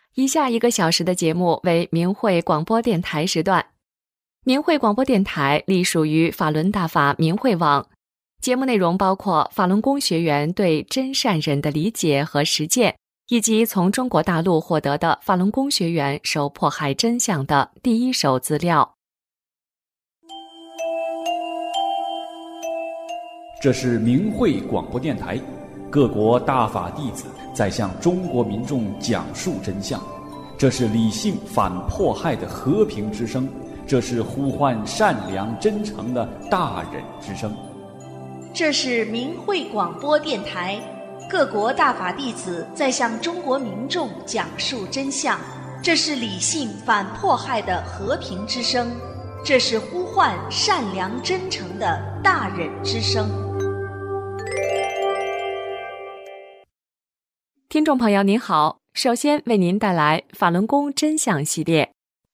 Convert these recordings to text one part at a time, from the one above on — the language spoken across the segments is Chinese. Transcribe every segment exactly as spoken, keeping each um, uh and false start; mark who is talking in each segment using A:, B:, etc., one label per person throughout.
A: 以下一个小时的节目为明慧广播电台时段。明慧广播电台隶属于法轮大法明慧网，节目内容包括法轮功学员对真善忍的理解和实践，以及从中国大陆获得的法轮功学员受迫害真相的第一手资料。
B: 这是明慧广播电台，各国大法弟子在向中国民众讲述真相。这是理性反迫害的和平之声，这是呼唤善良真诚的大忍之声。
C: 这是明慧广播电台，各国大法弟子在向中国民众讲述真相。这是理性反迫害的和平之声，这是呼唤善良真诚的大忍之声。
A: 听众朋友您好，首先为您带来法轮功真相系列。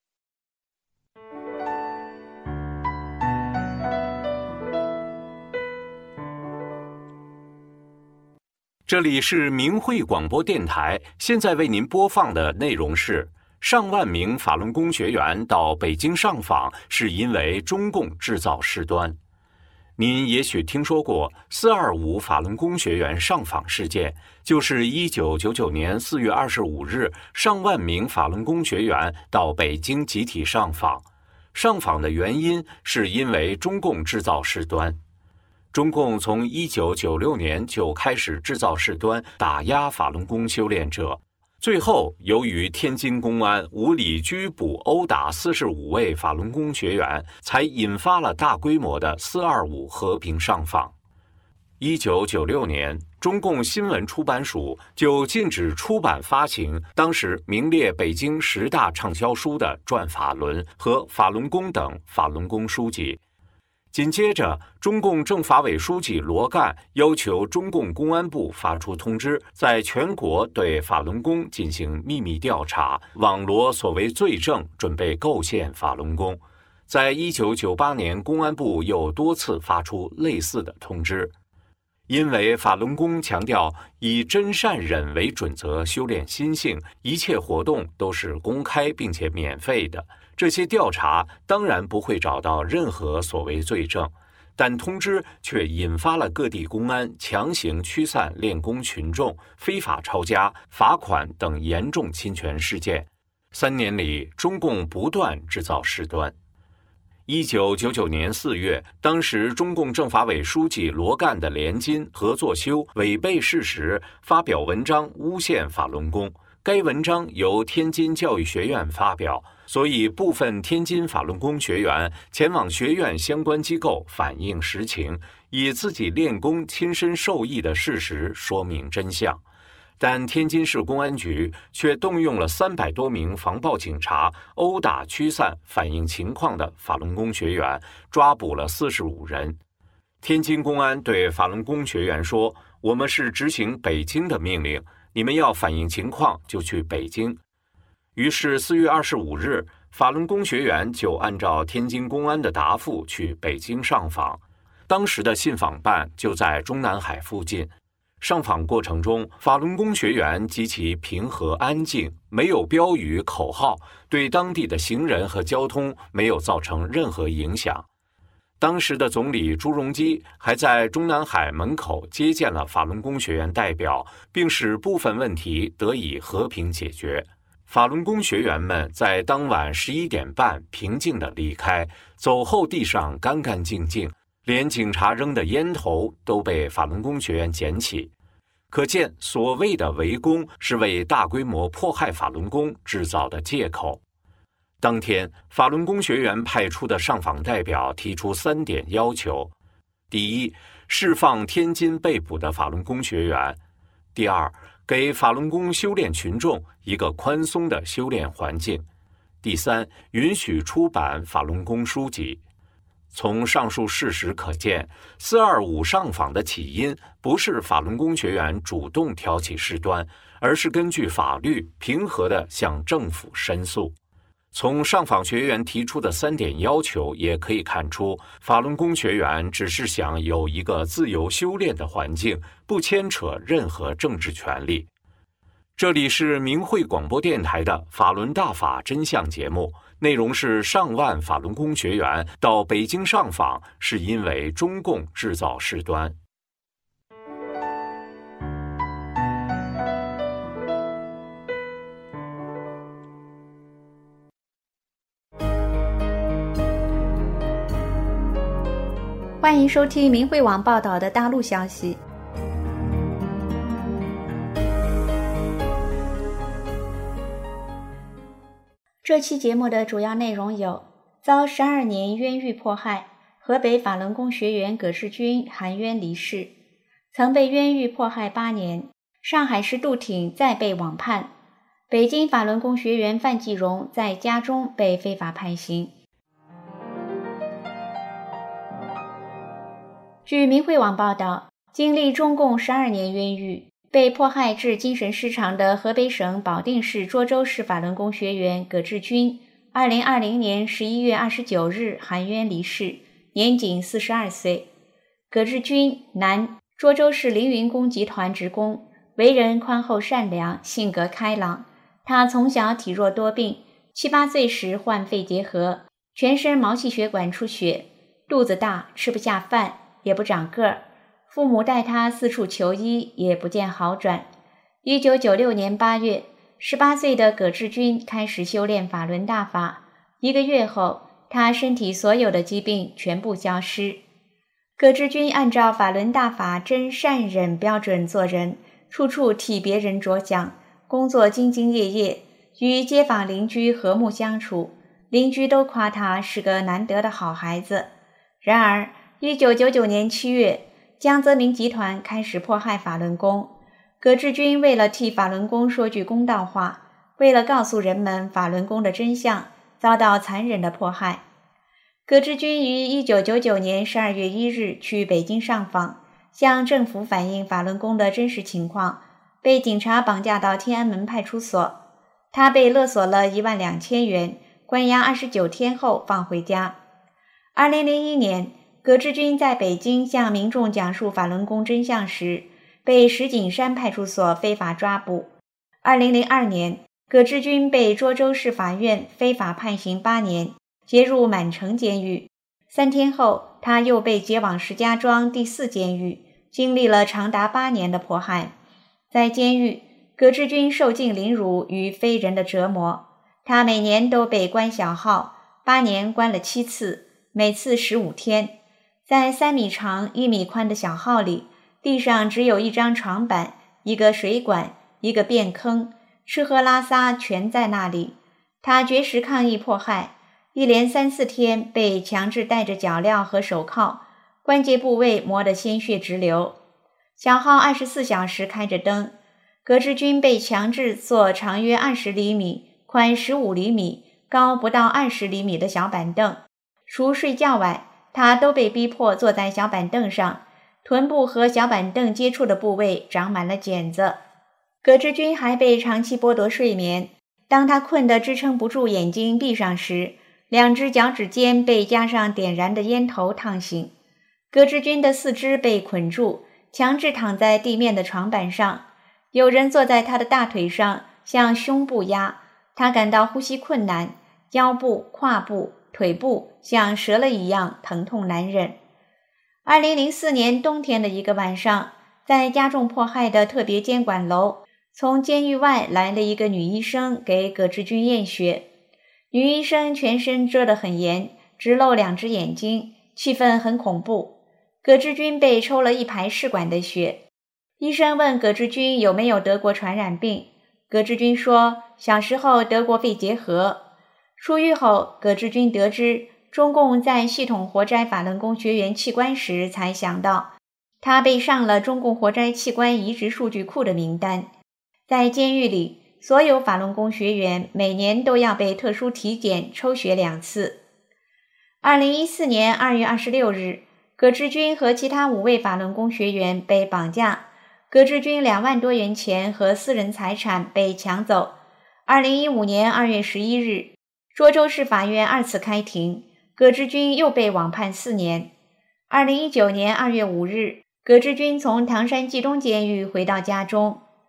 D: 这里是明慧广播电台，现在为您播放的内容是：上万名法轮功学员到北京上访，是因为中共制造事端。您也许听说过四二五法轮功学员上访事件，就是一九九九年四月二十五日，上万名法轮功学员到北京集体上访。上访的原因是因为中共制造事端。中共从一九九六年就开始制造事端，打压法轮功修炼者。最后，由于天津公安无理拘捕、殴打四十五位法轮功学员，才引发了大规模的四二五和平上访。一九九六年，中共新闻出版署就禁止出版发行当时名列北京十大畅销书的《转法轮》和《法轮功》等法轮功书籍。紧接着，中共政法委书记罗干要求中共公安部发出通知，在全国对法轮功进行秘密调查，网罗所谓罪证，准备构陷法轮功。在一九九八年，公安部又多次发出类似的通知。因为法轮功强调以真善忍为准则修炼心性，一切活动都是公开并且免费的，这些调查当然不会找到任何所谓罪证，但通知却引发了各地公安强行驱散练功群众、非法抄家、罚款等严重侵权事件。三年里，中共不断制造事端。一九九九年四月，当时中共政法委书记罗干的连金、何作修违背事实发表文章诬陷法轮功，该文章由天津教育学院发表，所以部分天津法轮功学员前往学院相关机构反映实情，以自己练功亲身受益的事实说明真相。但天津市公安局却动用了三百多名防暴警察，殴打驱散反映情况的法轮功学员，抓捕了四十五人。天津公安对法轮功学员说：“我们是执行北京的命令，你们要反映情况就去北京。”于是四月二十五日，法轮功学员就按照天津公安的答复去北京上访。当时的信访办就在中南海附近。上访过程中，法轮功学员极其平和安静，没有标语口号，对当地的行人和交通没有造成任何影响。当时的总理朱镕基还在中南海门口接见了法轮功学员代表，并使部分问题得以和平解决。法轮功学员们在当晚十一点半平静地离开，走后地上干干净净，连警察扔的烟头都被法轮功学员捡起。可见所谓的围攻是为大规模迫害法轮功制造的借口。当天，法轮功学员派出的上访代表提出三点要求：第一，释放天津被捕的法轮功学员；第二，给法轮功修炼群众一个宽松的修炼环境；第三，允许出版法轮功书籍。从上述事实可见，四二五上访的起因不是法轮功学员主动挑起事端，而是根据法律平和地向政府申诉。从上访学员提出的三点要求也可以看出，法轮功学员只是想有一个自由修炼的环境，不牵扯任何政治权利。 这里是明慧广播电台的法轮大法真相节目，内容是上万法轮功学员到北京上访，是因为中共制造事端。
E: 欢迎收听明慧网报道的大陆消息。这期节目的主要内容有：遭十二年冤狱迫害，河北法轮功学员葛志军含冤离世；曾被冤狱迫害八年，上海市渡艇再被网判；北京法轮功学员范继荣在家中被非法判刑。据明慧网报道，经历中共十二年冤狱，被迫害致精神失常的河北省保定市涿州市法轮功学员葛志军，二零二零年十一月二十九日含冤离世，年仅四十二岁。葛志军，男，涿州市凌云宫集团职工，为人宽厚善良，性格开朗。他从小体弱多病，七八岁时患肺结核，全身毛细血管出血，肚子大，吃不下饭，也不长个儿，父母带他四处求医，也不见好转。一九九六年八月，十八岁的葛志军开始修炼法轮大法，一个月后，他身体所有的疾病全部消失。葛志军按照法轮大法真善忍标准做人，处处替别人着想，工作兢兢业业，与街坊邻居和睦相处，邻居都夸他是个难得的好孩子。然而一九九九年七月，江泽民集团开始迫害法轮功。葛志军为了替法轮功说句公道话，为了告诉人们法轮功的真相，遭到残忍的迫害。葛志军于一九九九年十二月一日去北京上访，向政府反映法轮功的真实情况，被警察绑架到天安门派出所。他被勒索了一万两千元，关押二十九天后放回家。二零零一年，葛志军在北京向民众讲述法轮功真相时，被石景山派出所非法抓捕。二零零二年，葛志军被涿州市法院非法判刑八年，接入满城监狱。三天后，他又被接往石家庄第四监狱，经历了长达八年的迫害。在监狱，葛志军受尽凌辱与非人的折磨，他每年都被关小号，八年关了七次，每次十五天。在三米长、一米宽的小号里，地上只有一张床板、一个水管、一个便坑，吃喝拉撒全在那里。他绝食抗议迫害，一连三四天被强制戴着脚镣和手铐，关节部位磨得鲜血直流。小号二十四小时开着灯，葛志军被强制坐长约二十厘米、宽十五厘米、高不到二十厘米的小板凳，除睡觉外，他都被逼迫坐在小板凳上，臀部和小板凳接触的部位长满了茧子。葛志军还被长期剥夺睡眠，当他困得支撑不住眼睛闭上时，两只脚趾间被加上点燃的烟头烫醒。葛志军的四肢被捆住，强制躺在地面的床板上，有人坐在他的大腿上向胸部压，他感到呼吸困难，腰部、胯部、腿部像折了一样疼痛难忍。二零零四年冬天的一个晚上，在加重迫害的特别监管楼，从监狱外来了一个女医生给葛志军验血。女医生全身遮得很严，只露两只眼睛，气氛很恐怖。葛志军被抽了一排试管的血。医生问葛志军有没有得过传染病，葛志军说小时候得过肺结核。出狱后，葛志军得知中共在系统活摘法轮功学员器官时，才想到他被上了中共活摘器官移植数据库的名单。在监狱里，所有法轮功学员每年都要被特殊体检抽血两次。二零一四年二月二十六日，葛志军和其他五位法轮功学员被绑架，葛志军两万多元钱和私人财产被抢走。二零一五年二月十一日，涿州市法院二次开庭，葛志军又被网判四年。二零一九年二月五日，葛志军从唐山冀中监狱回到家中。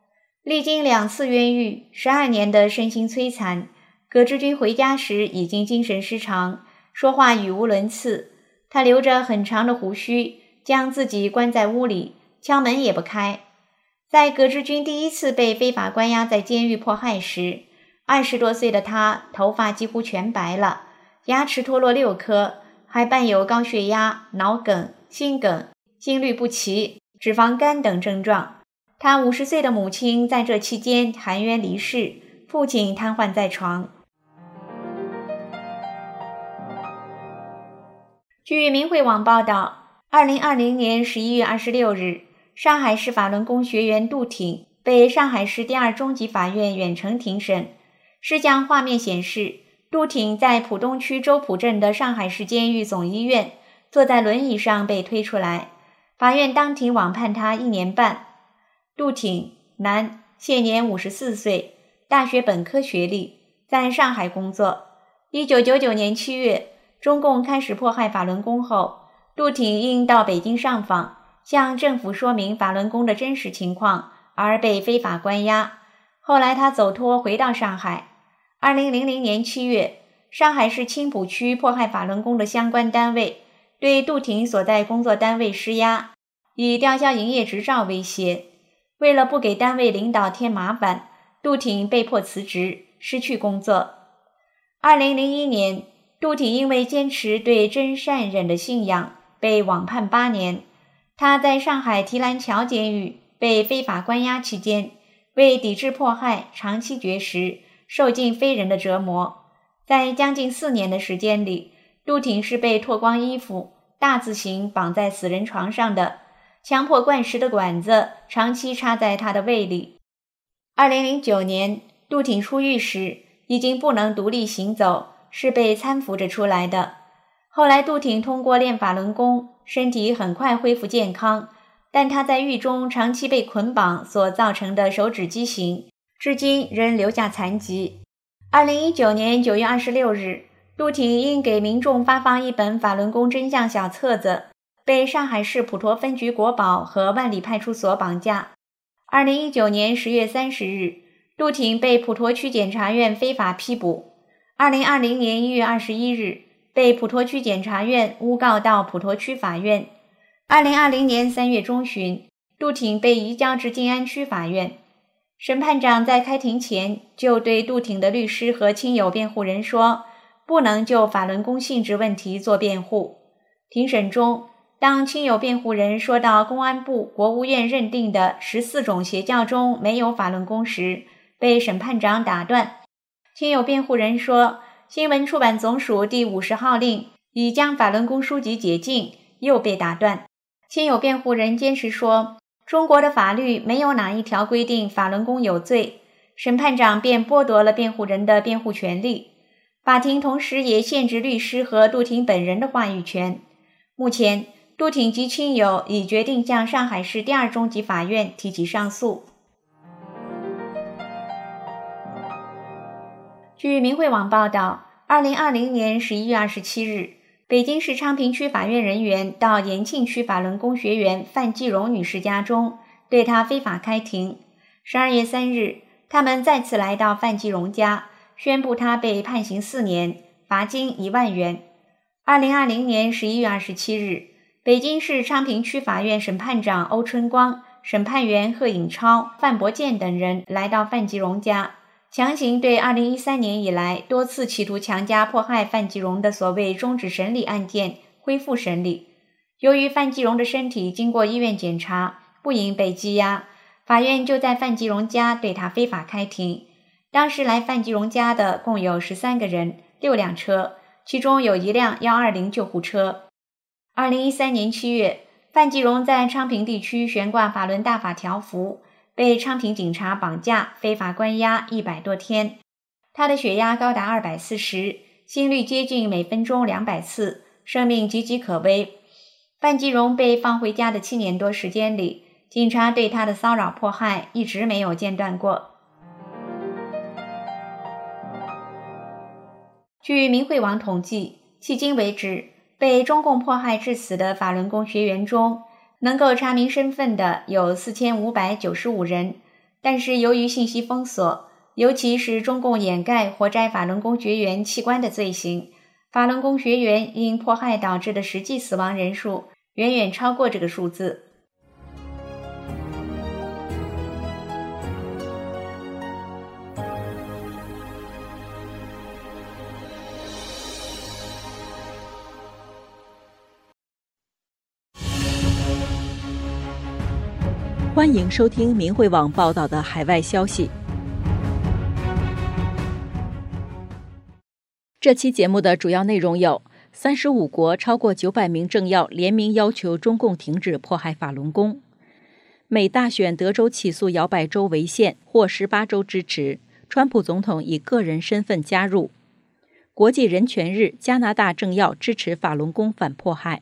E: 历经两次冤狱，十二年的身心摧残，葛志军回家时已经精神失常，说话语无伦次。他留着很长的胡须，将自己关在屋里，敲门也不开。在葛志军第一次被非法关押在监狱迫害时，二十多岁的他头发几乎全白了，牙齿脱落六颗，还伴有高血压、脑梗、心梗、心律不齐、脂肪肝等症状。他五十岁的母亲在这期间含冤离世，父亲瘫痪在床。据明慧网报道，二零二零年十一月二十六日，上海市法轮功学员杜挺被上海市第二中级法院远程庭审。视像画面显示，杜挺在浦东区周浦镇的上海市监狱总医院坐在轮椅上被推出来，法院当庭网判他一年半。杜挺，男，现年五十四岁，大学本科学历，在上海工作。一九九九年七月，中共开始迫害法轮功后，杜挺因到北京上访，向政府说明法轮功的真实情况，而被非法关押。后来他走脱回到上海。二零零零年七月，上海市青浦区迫害法轮功的相关单位对杜挺所在工作单位施压，以吊销营业执照威胁。为了不给单位领导添麻烦，杜挺被迫辞职，失去工作。二零零一年，杜挺因为坚持对真善忍的信仰，被网判八年。他在上海提篮桥监狱被非法关押期间，为抵制迫害，长期绝食，受尽非人的折磨。在将近四年的时间里，杜挺是被脱光衣服，大字形绑在死人床上的，强迫灌食的管子长期插在他的胃里。二零零九年，杜挺出狱时已经不能独立行走，是被搀扶着出来的。后来杜挺通过练法轮功，身体很快恢复健康，但他在狱中长期被捆绑所造成的手指畸形，至今仍留下残疾。二零一九年九月二十六日，杜挺因给民众发放一本法轮功真相小册子，被上海市普陀分局国保和万里派出所绑架。二零一九年十月三十日，杜挺被普陀区检察院非法批捕。二零二零年一月二十一日，被普陀区检察院诬告到普陀区法院。二零二零年三月中旬，杜挺被移交至静安区法院。审判长在开庭前就对杜挺的律师和亲友辩护人说，不能就法轮功性质问题做辩护。庭审中，当亲友辩护人说到公安部、国务院认定的十四种邪教中没有法轮功时，被审判长打断。亲友辩护人说，新闻出版总署第五十号令已将法轮功书籍解禁，又被打断。亲友辩护人坚持说，中国的法律没有哪一条规定法轮功有罪，审判长便剥夺了辩护人的辩护权利。法庭同时也限制律师和杜挺本人的话语权。目前，杜挺及亲友已决定向上海市第二中级法院提起上诉。据明慧网报道，二零二零年十一月二十七日，北京市昌平区法院人员到延庆区法轮功学员范继荣女士家中，对她非法开庭。十二月三日，他们再次来到范继荣家，宣布她被判刑四年，罚金一万元。二零二零年十一月二十七日，北京市昌平区法院审判长欧春光、审判员贺颖超、范伯健等人来到范继荣家，强行对二零一三年以来多次企图强加迫害范继荣的所谓终止审理案件恢复审理。由于范继荣的身体经过医院检查，不应被羁押，法院就在范继荣家对他非法开庭。当时来范继荣家的共有十三个人，六辆车，其中有一辆一二零救护车。二零一三年七月，范继荣在昌平地区悬挂法轮大法条幅，被昌平警察绑架非法关押一百多天。他的血压高达二百四十，心率接近每分钟两百次，生命岌岌可危。范继荣被放回家的七年多时间里，警察对他的骚扰迫害一直没有间断过。据明慧网统计，迄今为止，被中共迫害致死的法轮功学员中，能够查明身份的有四千五百九十五人， 但是由于信息封锁，尤其是中共掩盖活摘法轮功学员器官的罪行，法轮功学员因迫害导致的实际死亡人数远远超过这个数字。
F: 欢迎收听明慧网报道的海外消息。这期节目的主要内容有：三十五国超过九百名政要联名要求中共停止迫害法轮功；美大选德州起诉摇摆州违宪，获十八州支持；川普总统以个人身份加入；国际人权日，加拿大政要支持法轮功反迫害。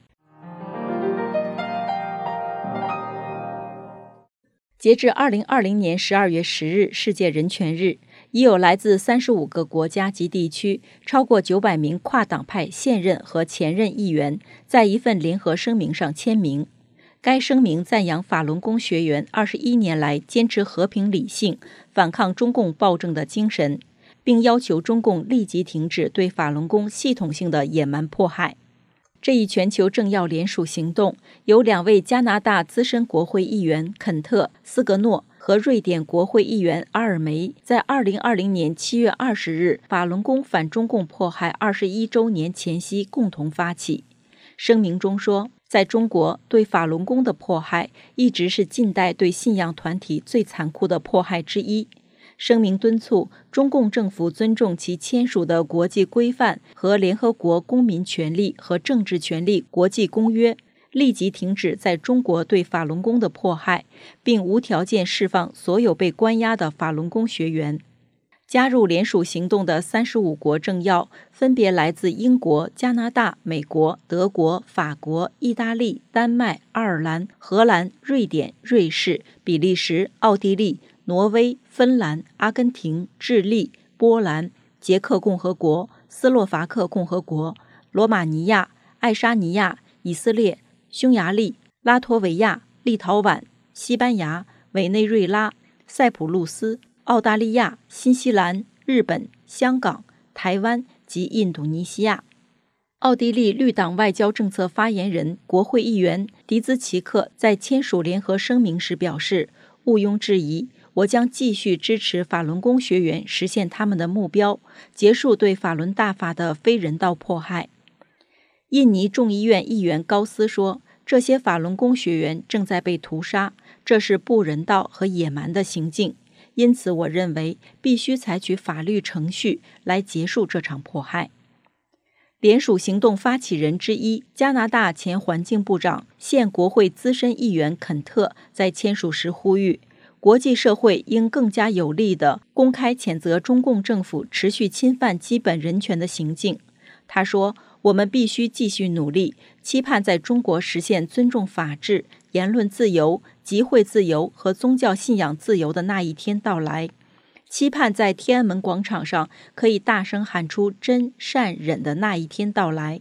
F: 截至二零二零年十二月十日世界人权日，已有来自三十五个国家及地区超过九百名跨党派现任和前任议员在一份联合声明上签名。该声明赞扬法轮功学员二十一年来坚持和平理性、反抗中共暴政的精神，并要求中共立即停止对法轮功系统性的野蛮迫害。这一全球政要联署行动由两位加拿大资深国会议员肯特·斯格诺和瑞典国会议员阿尔梅在二零二零年七月二十日法轮功反中共迫害二十一周年前夕共同发起。声明中说，在中国对法轮功的迫害一直是近代对信仰团体最残酷的迫害之一。声明敦促中共政府尊重其签署的国际规范和联合国公民权利和政治权利国际公约，立即停止在中国对法轮功的迫害，并无条件释放所有被关押的法轮功学员。加入联署行动的三十五国政要分别来自英国、加拿大、美国、德国、法国、意大利、丹麦、爱尔兰、荷兰、瑞典、瑞士、比利时、奥地利、挪威、芬兰、阿根廷、智利、波兰、捷克共和国、斯洛伐克共和国、罗马尼亚、爱沙尼亚、以色列、匈牙利、拉脱维亚、立陶宛、西班牙、委内瑞拉、塞浦路斯、澳大利亚、新西兰、日本、香港、台湾及印度尼西亚。奥地利绿党外交政策发言人、国会议员迪兹奇克在签署联合声明时表示，毋庸置疑，我将继续支持法轮功学员实现他们的目标，结束对法轮大法的非人道迫害。印尼众议院议员高斯说，这些法轮功学员正在被屠杀，这是不人道和野蛮的行径，因此我认为必须采取法律程序来结束这场迫害。联署行动发起人之一，加拿大前环境部长、现国会资深议员肯特在签署时呼吁，国际社会应更加有力地公开谴责中共政府持续侵犯基本人权的行径。他说，我们必须继续努力，期盼在中国实现尊重法治、言论自由、集会自由和宗教信仰自由的那一天到来，期盼在天安门广场上可以大声喊出真善忍的那一天到来。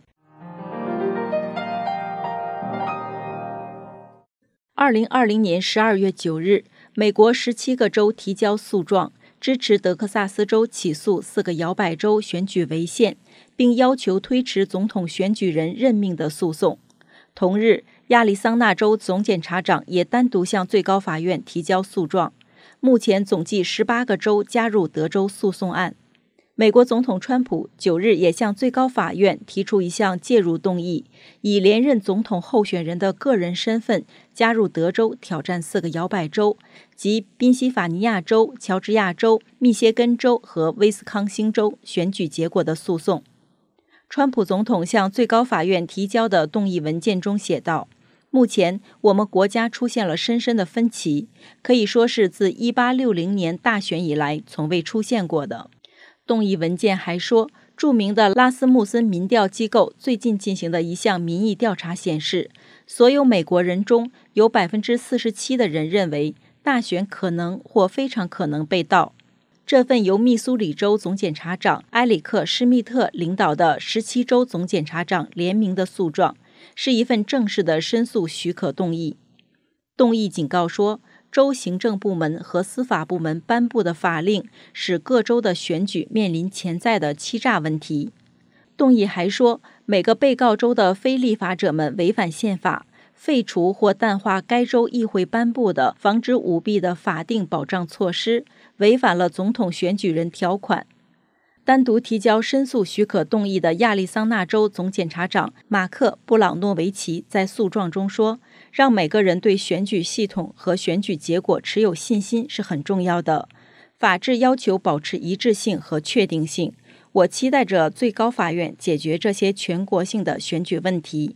F: 二零二零年十二月九日，美国十七个州提交诉状，支持德克萨斯州起诉四个摇摆州选举违宪，并要求推迟总统选举人任命的诉讼。同日，亚利桑那州总检察长也单独向最高法院提交诉状。目前总计十八个州加入德州诉讼案。美国总统川普九日也向最高法院提出一项介入动议，以连任总统候选人的个人身份加入德州挑战四个摇摆州，即宾夕法尼亚州、乔治亚州、密歇根州和威斯康星州选举结果的诉讼。川普总统向最高法院提交的动议文件中写道，目前我们国家出现了深深的分歧，可以说是自一八六零年大选以来从未出现过的。动议文件还说，著名的拉斯穆森民调机构最近进行的一项民意调查显示，所有美国人中有 百分之四十七 的人认为大选可能或非常可能被盗。这份由密苏里州总检察长埃里克·施密特领导的十七州总检察长联名的诉状，是一份正式的申诉许可动议。动议警告说， 州行政部门和司法部门颁布的法令使各州的选举面临潜在的欺诈问题。动议还说，每个被告州的非立法者们违反宪法，废除或淡化该州议会颁布的防止舞弊的法定保障措施，违反了总统选举人条款。单独提交申诉许可动议的亚利桑那州总检察长马克·布朗诺维奇在诉状中说，让每个人对选举系统和选举结果持有信心是很重要的。法治要求保持一致性和确定性。我期待着最高法院解决这些全国性的选举问题。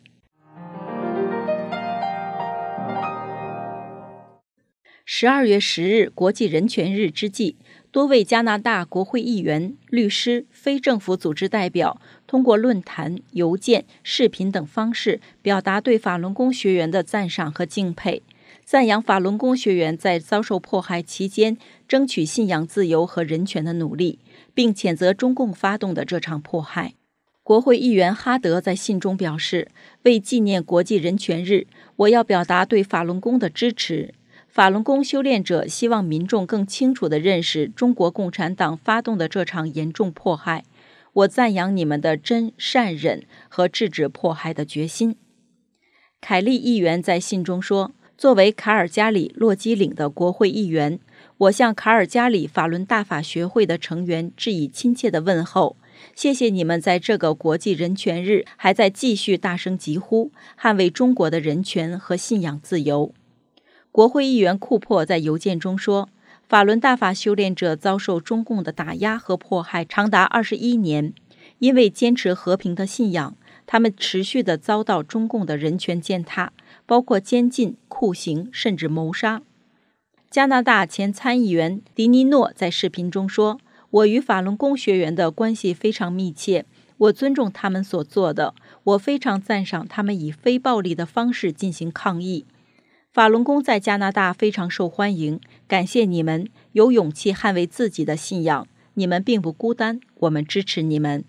F: 十二月十日，国际人权日之际，多位加拿大国会议员、律师、非政府组织代表通过论坛、邮件、视频等方式表达对法轮功学员的赞赏和敬佩，赞扬法轮功学员在遭受迫害期间争取信仰自由和人权的努力，并谴责中共发动的这场迫害。国会议员哈德在信中表示，为纪念国际人权日，我要表达对法轮功的支持。法轮功修炼者希望民众更清楚地认识中国共产党发动的这场严重迫害。我赞扬你们的真善忍和制止迫害的决心。凯利议员在信中说，作为卡尔加里洛基岭的国会议员，我向卡尔加里法轮大法学会的成员致以亲切的问候。谢谢你们在这个国际人权日还在继续大声疾呼，捍卫中国的人权和信仰自由。国会议员库珀在邮件中说，法轮大法修炼者遭受中共的打压和迫害长达二十一年，因为坚持和平的信仰，他们持续地遭到中共的人权践踏，包括监禁、酷刑甚至谋杀。加拿大前参议员迪尼诺在视频中说，我与法轮功学员的关系非常密切，我尊重他们所做的，我非常赞赏他们以非暴力的方式进行抗议。法轮功在加拿大非常受欢迎，感谢你们有勇气捍卫自己的信仰，你们并不孤单，我们支持你们。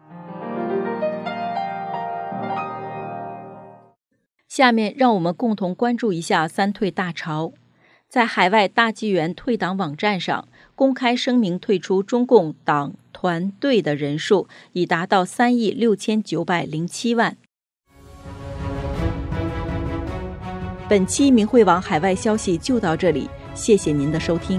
F: 下面让我们共同关注一下三退大潮。在海外大纪元退党网站上，公开声明退出中共党团队的人数已达到三亿六千九百零七万。本期明慧网海外消息就到这里，谢谢您的收听。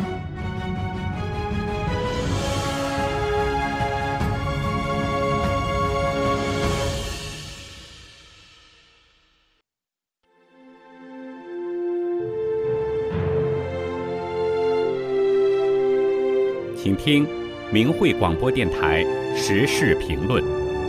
D: 请听明慧广播电台时事评论。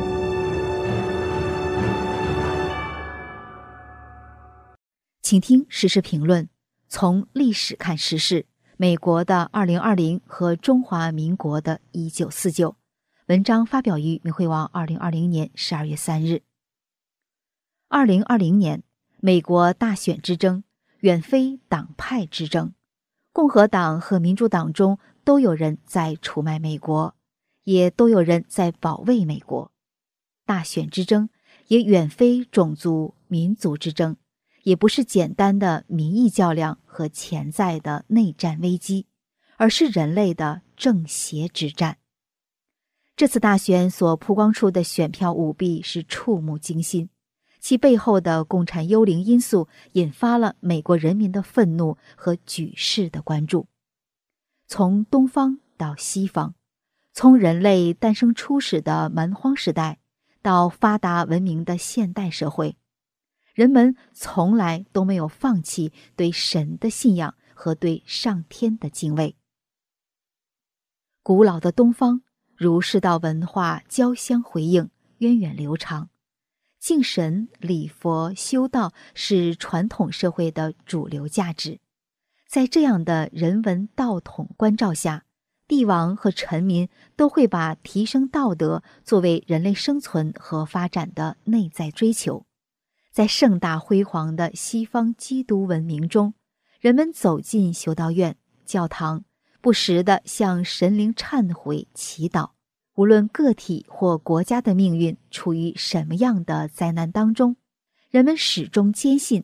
G: 请听时事评论，从历史看时事，美国的二零二零和中华民国的一九四九。文章发表于明慧网二零二零年十二月三日。二零二零年，美国大选之争远非党派之争，共和党和民主党中都有人在出卖美国，也都有人在保卫美国。大选之争也远非种族民族之争，也不是简单的民意较量和潜在的内战危机，而是人类的正邪之战。这次大选所曝光出的选票舞弊是触目惊心，其背后的共产幽灵因素引发了美国人民的愤怒和举世的关注。从东方到西方，从人类诞生初始的蛮荒时代到发达文明的现代社会，人们从来都没有放弃对神的信仰和对上天的敬畏。古老的东方儒释道文化交相辉映，源远流长。敬神、礼佛、修道是传统社会的主流价值。在这样的人文道统关照下，帝王和臣民都会把提升道德作为人类生存和发展的内在追求。在盛大辉煌的西方基督文明中，人们走进修道院、教堂，不时地向神灵忏悔祈祷。无论个体或国家的命运处于什么样的灾难当中，人们始终坚信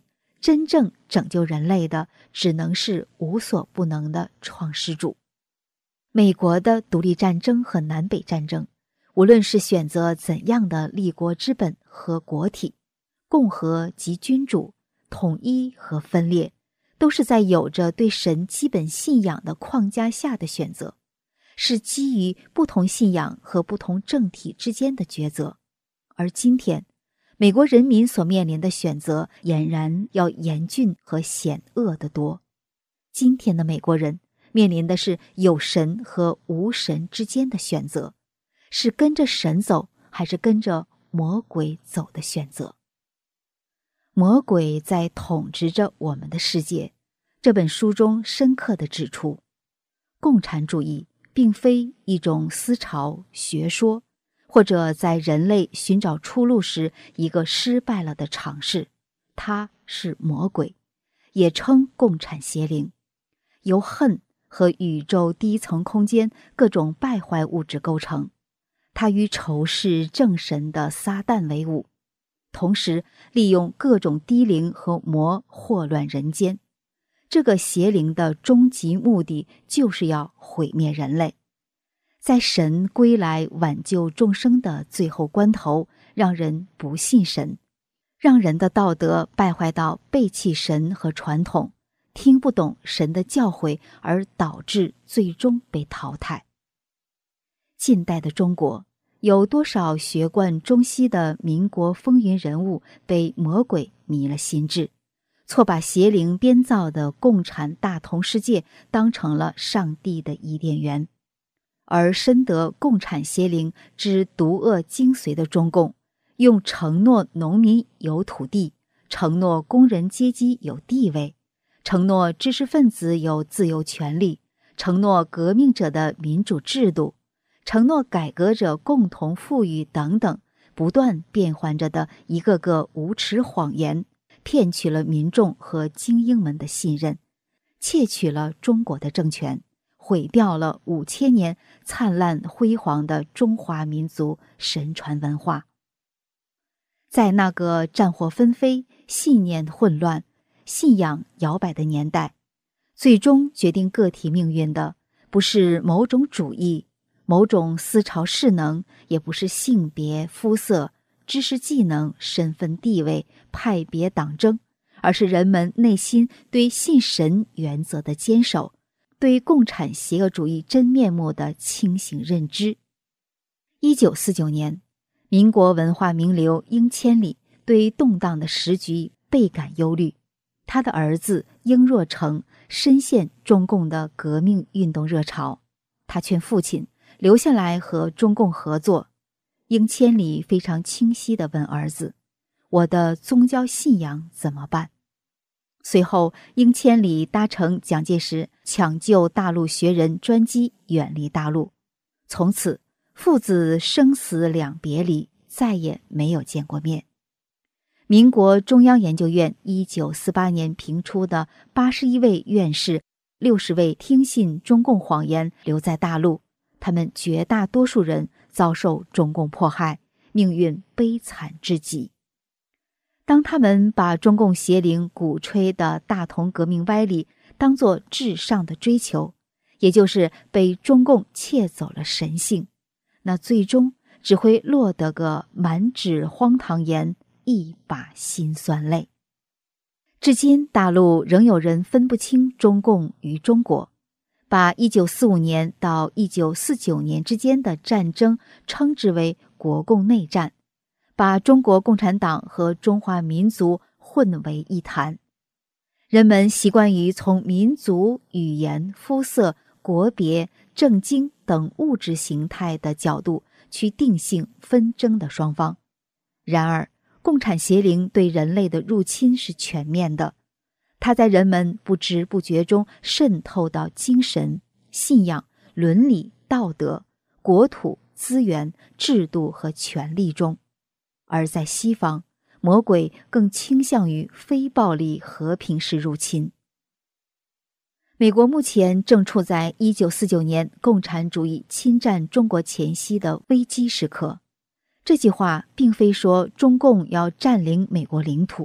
G: 真正拯救人类的只能是无所不能的创世主。美国的独立战争和南北战争，无论是选择怎样的立国之本和国体，共和及君主，统一和分裂，都是在有着对神基本信仰的框架下的选择，是基于不同信仰和不同政体之间的抉择。而今天，美国人民所面临的选择俨然要严峻和险恶得多。今天的美国人面临的是有神和无神之间的选择，是跟着神走还是跟着魔鬼走的选择。魔鬼在统治着我们的世界，这本书中深刻地指出，共产主义并非一种思潮、学说，或者在人类寻找出路时一个失败了的尝试，它是魔鬼，也称共产邪灵，由恨和宇宙低层空间各种败坏物质构成，它与仇视正神的撒旦为伍，同时利用各种低灵和魔祸乱人间。这个邪灵的终极目的就是要毁灭人类，在神归来挽救众生的最后关头，让人不信神，让人的道德败坏到背弃神和传统，听不懂神的教诲，而导致最终被淘汰。近代的中国，有多少学贯中西的民国风云人物被魔鬼迷了心智，错把邪灵编造的共产大同世界当成了上帝的伊甸园。而深得共产邪灵之毒恶精髓的中共，用承诺农民有土地，承诺工人阶级有地位，承诺知识分子有自由权利，承诺革命者的民主制度，承诺改革者共同富裕等等，不断变换着的一个个无耻谎言，骗取了民众和精英们的信任，窃取了中国的政权，毁掉了五千年灿烂辉煌的中华民族神传文化。在那个战火纷飞、信念混乱、信仰摇摆的年代，最终决定个体命运的，不是某种主义、某种思潮势能，也不是性别、肤色、知识技能、身份地位、派别党争，而是人们内心对信神原则的坚守，对共产邪恶主义真面目的清醒认知。一九四九年，民国文化名流英千里对动荡的时局倍感忧虑，他的儿子英若诚深陷中共的革命运动热潮，他劝父亲留下来和中共合作。英千里非常清晰地问儿子：我的宗教信仰怎么办？随后，英千里搭乘蒋介石抢救大陆学人专机远离大陆，从此父子生死两别离，再也没有见过面。民国中央研究院一九四八年评出的八十一位院士，六十位听信中共谎言留在大陆，他们绝大多数人遭受中共迫害，命运悲惨至极。当他们把中共邪灵鼓吹的大同革命歪理当作至上的追求，也就是被中共窃走了神性，那最终只会落得个满纸荒唐言，一把辛酸泪。至今大陆仍有人分不清中共与中国，把一九四五年到一九四九年之间的战争称之为国共内战，把中国共产党和中华民族混为一谈。人们习惯于从民族、语言、肤色、国别、政经等物质形态的角度去定性纷争的双方。然而，共产邪灵对人类的入侵是全面的，它在人们不知不觉中渗透到精神、信仰、伦理、道德、国土、资源、制度和权力中。而在西方，魔鬼更倾向于非暴力和平式入侵。美国目前正处在一九四九年共产主义侵占中国前夕的危机时刻。这句话并非说中共要占领美国领土，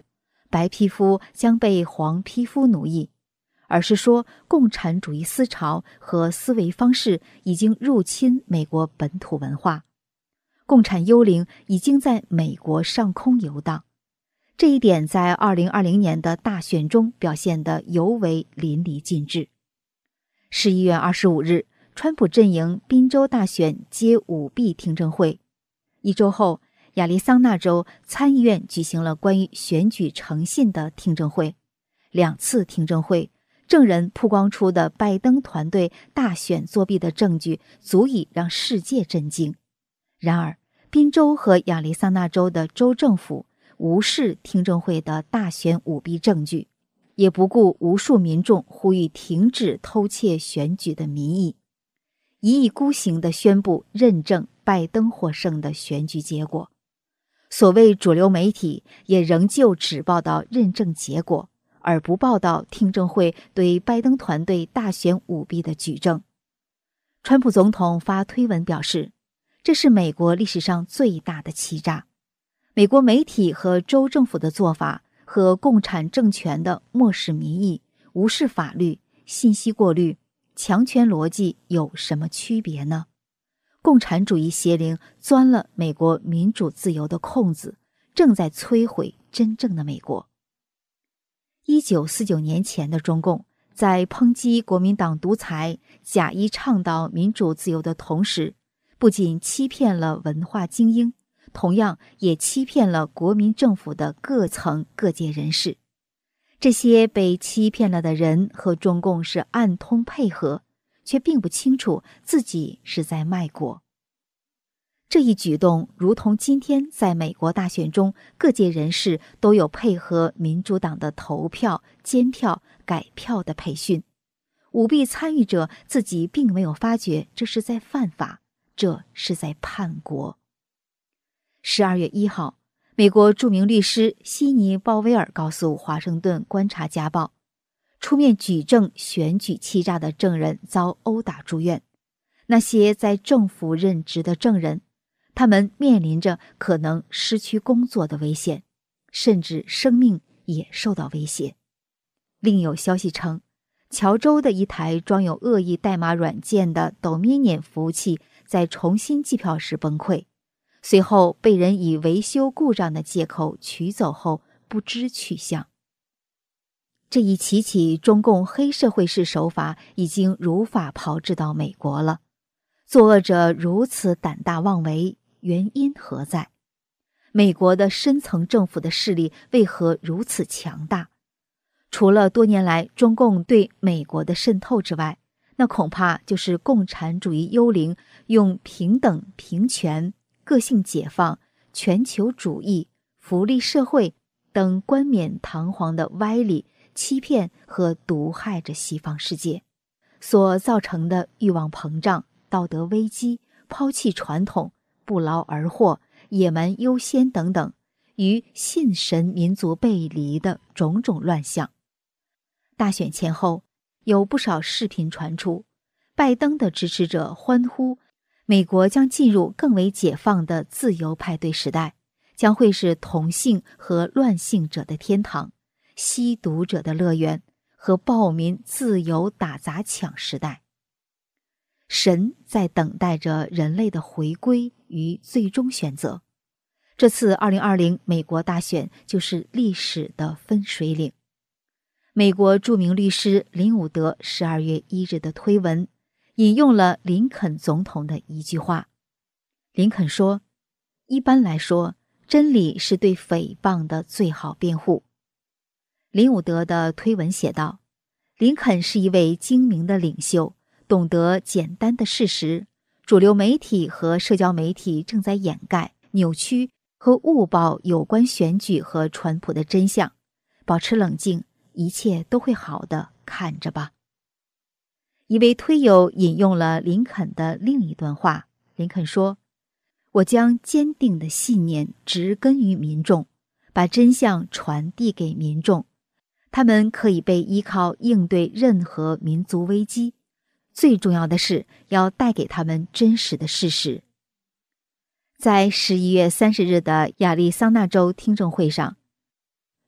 G: 白皮肤将被黄皮肤奴役，而是说共产主义思潮和思维方式已经入侵美国本土文化，共产幽灵已经在美国上空游荡。这一点在二零二零年的大选中表现得尤为淋漓尽致。十一月二十五日，川普阵营宾州大选接舞弊听证会。一周后，亚利桑那州参议院举行了关于选举诚信的听证会。两次听证会，证人曝光出的拜登团队大选作弊的证据足以让世界震惊。然而，宾州和亚利桑那州的州政府无视听证会的大选舞弊证据，也不顾无数民众呼吁停止偷窃选举的民意，一意孤行地宣布认证拜登获胜的选举结果。所谓主流媒体也仍旧只报道认证结果，而不报道听证会对拜登团队大选舞弊的举证。川普总统发推文表示，这是美国历史上最大的欺诈。美国媒体和州政府的做法和共产政权的漠视民意、无视法律、信息过滤、强权逻辑有什么区别呢？共产主义邪灵钻了美国民主自由的空子，正在摧毁真正的美国。一九四九年前的中共，在抨击国民党独裁、假意倡导民主自由的同时，不仅欺骗了文化精英，同样也欺骗了国民政府的各层各界人士。这些被欺骗了的人和中共是暗通配合，却并不清楚自己是在卖国。这一举动如同今天在美国大选中，各界人士都有配合民主党的投票、监票、改票的培训，舞弊参与者自己并没有发觉这是在犯法，这是在叛国。十二月一号，美国著名律师悉尼·鲍威尔告诉《华盛顿观察家报》，出面举证选举欺诈的证人遭殴打住院。那些在政府任职的证人，他们面临着可能失去工作的危险，甚至生命也受到威胁。另有消息称，乔州的一台装有恶意代码软件的 Dominion 服务器在重新计票时崩溃，随后被人以维修故障的借口取走后不知去向。这一起起中共黑社会式手法已经如法炮制到美国了。作恶者如此胆大妄为，原因何在？美国的深层政府的势力为何如此强大？除了多年来中共对美国的渗透之外，那恐怕就是共产主义幽灵用平等、平权、个性解放、全球主义、福利社会等冠冕堂皇的歪理欺骗和毒害着西方世界，所造成的欲望膨胀、道德危机、抛弃传统、不劳而获、野蛮优先等等，与信神民族背离的种种乱象。大选前后，有不少视频传出，拜登的支持者欢呼，美国将进入更为解放的自由派对时代，将会是同性和乱性者的天堂，吸毒者的乐园和暴民自由打砸抢时代。神在等待着人类的回归与最终选择。这次二零二零美国大选就是历史的分水岭。美国著名律师林伍德十二月一日的推文引用了林肯总统的一句话。林肯说，一般来说，真理是对诽谤的最好辩护。林伍德的推文写道，林肯是一位精明的领袖，懂得简单的事实，主流媒体和社交媒体正在掩盖、扭曲和误报有关选举和川普的真相。保持冷静，一切都会好的，看着吧。一位推友引用了林肯的另一段话，林肯说，我将坚定的信念植根于民众，把真相传递给民众，他们可以被依靠应对任何民族危机，最重要的是要带给他们真实的事实。在十一月三十日的亚利桑那州听证会上，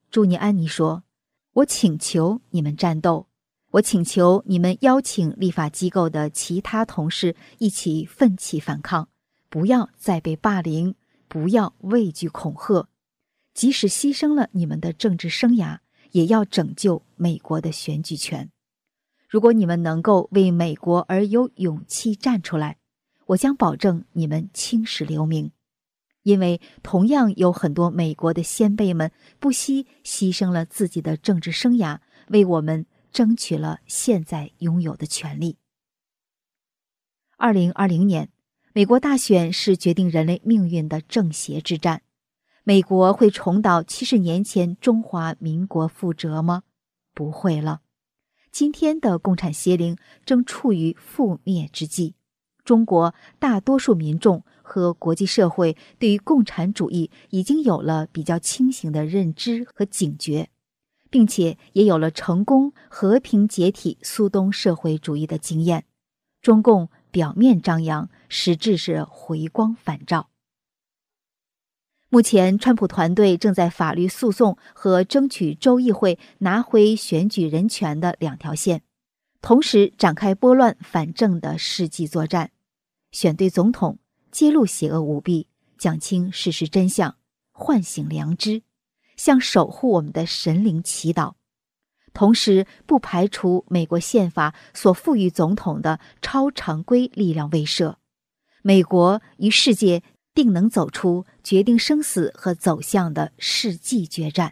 G: 朱尼安尼说，我请求你们战斗，我请求你们邀请立法机构的其他同事一起奋起反抗，不要再被霸凌，不要畏惧恐吓，即使牺牲了你们的政治生涯，也要拯救美国的选举权。如果你们能够为美国而有勇气站出来，我将保证你们青史留名。因为同样有很多美国的先辈们不惜牺牲了自己的政治生涯，为我们争取了现在拥有的权利。二零二零年，美国大选是决定人类命运的正邪之战。美国会重蹈七十年前中华民国覆辙吗？不会了。今天的共产邪灵正处于覆灭之际，中国大多数民众和国际社会对于共产主义已经有了比较清醒的认知和警觉，并且也有了成功和平解体苏东社会主义的经验。中共表面张扬，实质是回光返照。目前川普团队正在法律诉讼和争取州议会拿回选举人权的两条线，同时展开拨乱反正的世纪作战，选对总统，揭露邪恶舞弊，讲清事实真相，唤醒良知，向守护我们的神灵祈祷。同时不排除美国宪法所赋予总统的超常规力量威慑，美国与世界定能走出决定生死和走向的世纪决战。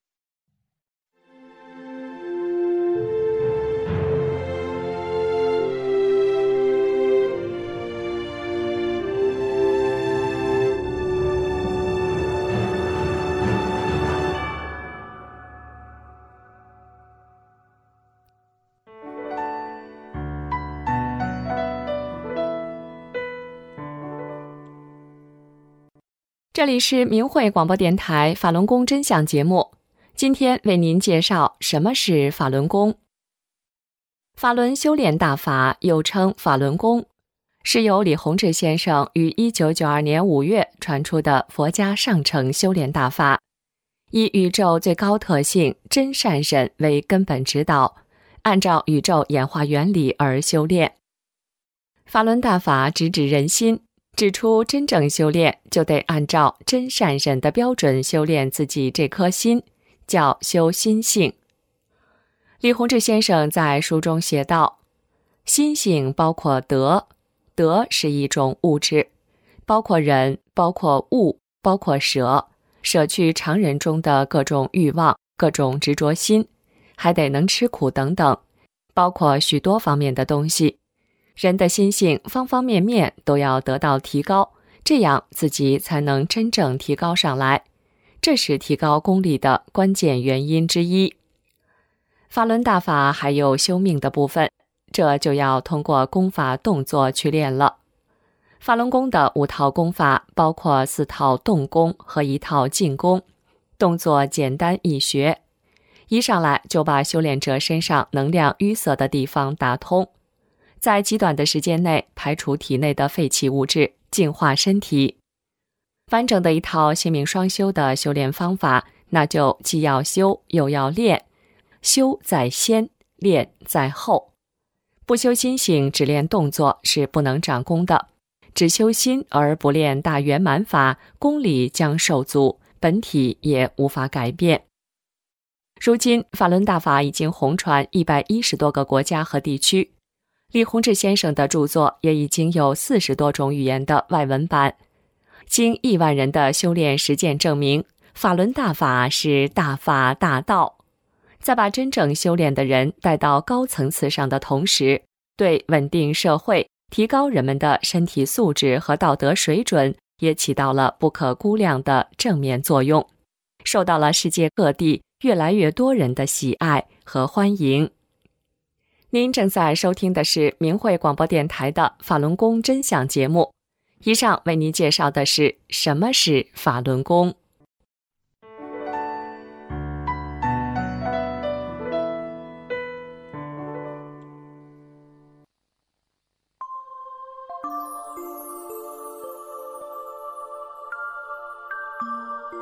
A: 这里是明慧广播电台法轮功真相节目，今天为您介绍什么是法轮功。法轮修炼大法又称法轮功，是由李洪志先生于一九九二年五月传出的佛家上乘修炼大法，以宇宙最高特性真善忍为根本指导，按照宇宙演化原理而修炼。法轮大法直指人心，指出真正修炼就得按照真善忍的标准修炼自己这颗心，叫修心性。李洪志先生在书中写道，心性包括德，德是一种物质，包括人，包括物，包括舍，舍去常人中的各种欲望，各种执着心，还得能吃苦等等，包括许多方面的东西。人的心性方方面面都要得到提高，这样自己才能真正提高上来，这是提高功力的关键原因之一。法轮大法还有修命的部分，这就要通过功法动作去练了。法轮功的五套功法包括四套动功和一套静功，动作简单易学，一上来就把修炼者身上能量淤塞的地方打通，在极短的时间内排除体内的废弃物质，净化身体。完整的一套性命双修的修炼方法，那就既要修又要练，修在先，练在后。不修心性，只练动作是不能长功的，只修心而不练大圆满法，功力将受阻，本体也无法改变。如今法轮大法已经红传一百一十多个国家和地区，李洪志先生的著作也已经有四十多种语言的外文版。经亿万人的修炼实践证明，法轮大法是大法大道。在把真正修炼的人带到高层次上的同时，对稳定社会、提高人们的身体素质和道德水准也起到了不可估量的正面作用，受到了世界各地越来越多人的喜爱和欢迎。您正在收听的是明慧广播电台的法轮功真相节目，以上为您介绍的是什么是法轮功。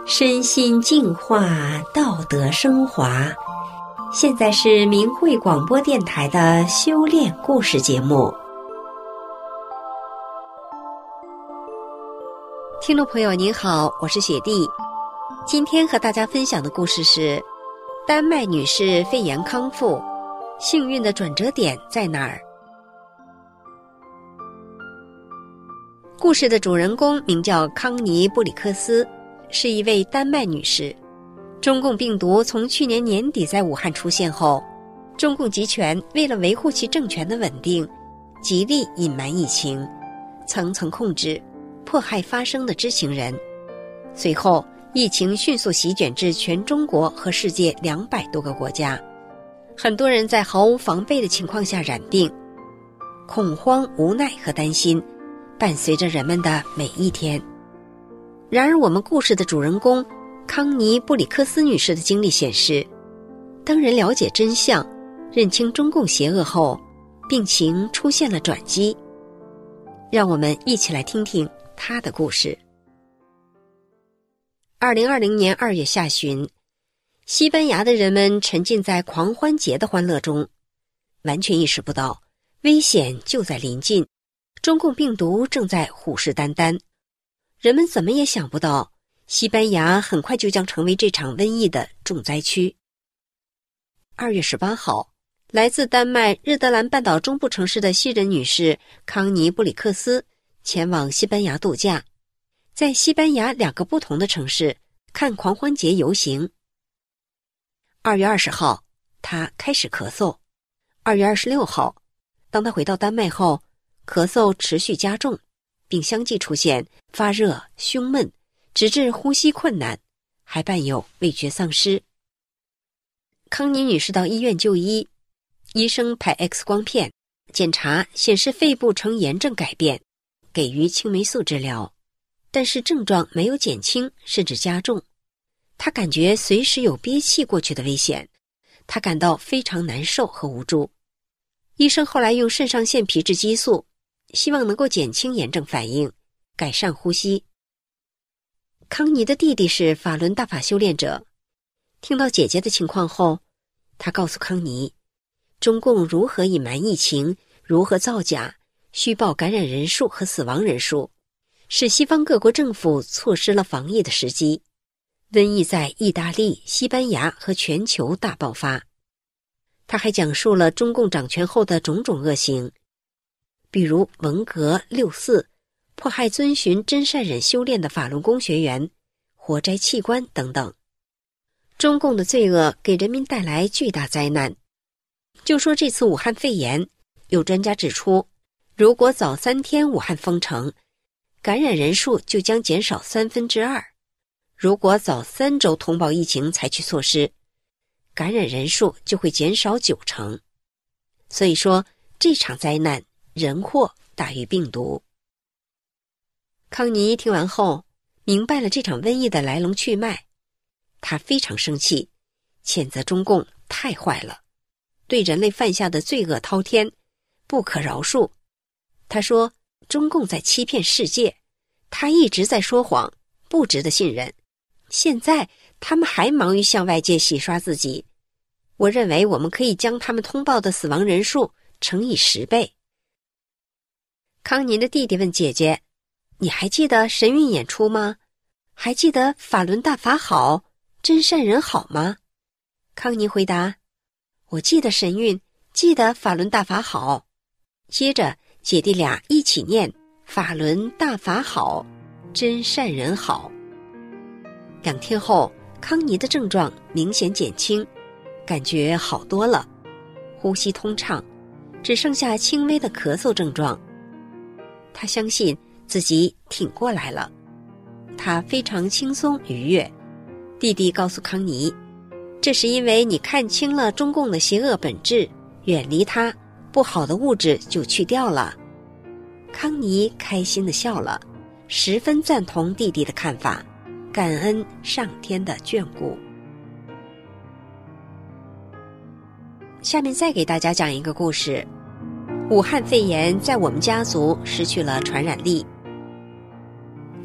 H: 身心净化，道德升华。现在是明慧广播电台的修炼故事节目。听众朋友您好，我是雪莉。今天和大家分享的故事是丹麦女士肺炎康复，幸运的转折点在哪儿？故事的主人公名叫康妮·布里克斯，是一位丹麦女士。中共病毒从去年年底在武汉出现后，中共集权为了维护其政权的稳定，极力隐瞒疫情，层层控制，迫害发生的知情人。随后疫情迅速席卷至全中国和世界两百多个国家，很多人在毫无防备的情况下染病，恐慌、无奈和担心伴随着人们的每一天。然而我们故事的主人公康妮·布里克斯女士的经历显示，当人了解真相，认清中共邪恶后，病情出现了转机。让我们一起来听听她的故事。二零二零年二月下旬，西班牙的人们沉浸在狂欢节的欢乐中，完全意识不到危险就在临近，中共病毒正在虎视眈眈。人们怎么也想不到，西班牙很快就将成为这场瘟疫的重灾区。二月十八号，来自丹麦日德兰半岛中部城市的西人女士康妮·布里克斯前往西班牙度假，在西班牙两个不同的城市看狂欢节游行。二月二十号，她开始咳嗽。二月二十六号，当她回到丹麦后，咳嗽持续加重，并相继出现发热、胸闷，直至呼吸困难，还伴有味觉丧失。康妮女士到医院就医，医生拍 X 光片，检查显示肺部呈炎症改变，给予青霉素治疗，但是症状没有减轻，甚至加重。她感觉随时有憋气过去的危险，她感到非常难受和无助。医生后来用肾上腺皮质激素，希望能够减轻炎症反应，改善呼吸。康妮的弟弟是法轮大法修炼者，听到姐姐的情况后，他告诉康妮，中共如何隐瞒疫情，如何造假，虚报感染人数和死亡人数，使西方各国政府错失了防疫的时机。瘟疫在意大利、西班牙和全球大爆发。他还讲述了中共掌权后的种种恶行，比如文革、六四、迫害遵循真善忍修炼的法轮功学员、活摘器官等等。中共的罪恶给人民带来巨大灾难。就说这次武汉肺炎，有专家指出，如果早三天武汉封城，感染人数就将减少三分之二；如果早三周通报疫情采取措施，感染人数就会减少九成。所以说，这场灾难人祸大于病毒。康妮听完后，明白了这场瘟疫的来龙去脉，他非常生气，谴责中共太坏了，对人类犯下的罪恶滔天，不可饶恕。他说，中共在欺骗世界，他一直在说谎，不值得信任。现在他们还忙于向外界洗刷自己。我认为我们可以将他们通报的死亡人数乘以十倍。康妮的弟弟问姐姐，你还记得神韵演出吗？还记得法轮大法好，真善人好吗？康妮回答，我记得神韵，记得法轮大法好。接着姐弟俩一起念法轮大法好，真善人好。两天后，康妮的症状明显减轻，感觉好多了，呼吸通畅，只剩下轻微的咳嗽症状。他相信自己挺过来了，他非常轻松愉悦。弟弟告诉康妮，这是因为你看清了中共的邪恶本质，远离它，不好的物质就去掉了。康妮开心地笑了，十分赞同弟弟的看法，感恩上天的眷顾。下面再给大家讲一个故事。武汉肺炎在我们家族失去了传染力。